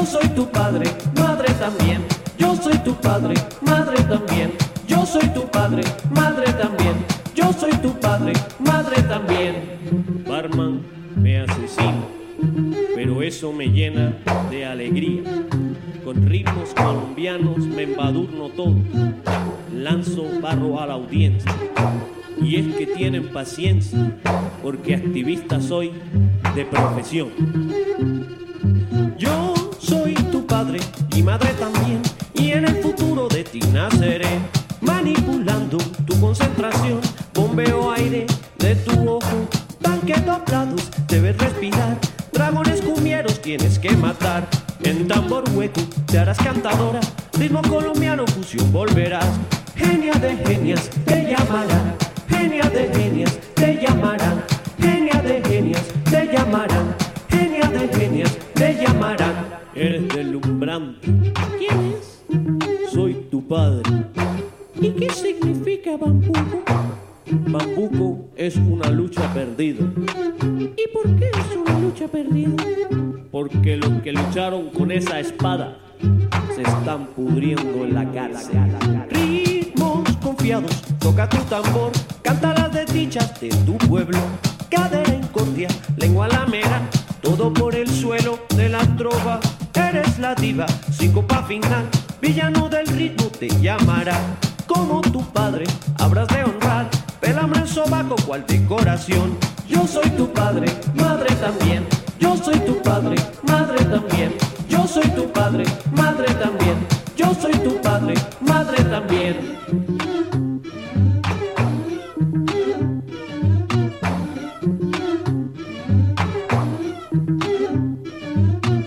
soy tu padre, madre también. Yo soy tu padre, madre también. Yo soy tu padre, madre también. Yo soy tu padre, madre también. Barman me asesina, pero eso me llena de alegría. Con ritmos colombianos me embadurno todo, lanzo barro a la audiencia. Y es que tienen paciencia, porque activista soy de profesión. Yo soy tu padre y madre también, y en el futuro de ti naceré, manipulando tu concentración. Bombeo aire de tu ojo, tanques doblados debes respirar, dragones cumieros tienes que matar. En tambor hueco te harás cantadora, ritmo colombiano fusión volverás. Genia de genias te llamarán, genia de genias te llamarán, genia de genias te llamarán, genia de genias te llamarán. Eres deslumbrante. ¿Quién es? Soy tu padre. ¿Y qué significa bambuco? Bambuco es una lucha perdida. ¿Y por qué es una lucha perdida? Porque los que lucharon con esa espada se están pudriendo en la cárcel. Ritmos confiados, toca tu tambor, canta las desdichas de tu pueblo. Cadera incordia, lengua lamera, todo por el suelo de la trova. Eres la diva, síncopa final, villano del ritmo te llamará. Como tu padre habrás de honrar, pelame el sobaco cual decoración. Yo soy tu padre, madre también. Yo soy tu padre, madre también. Yo soy tu padre, madre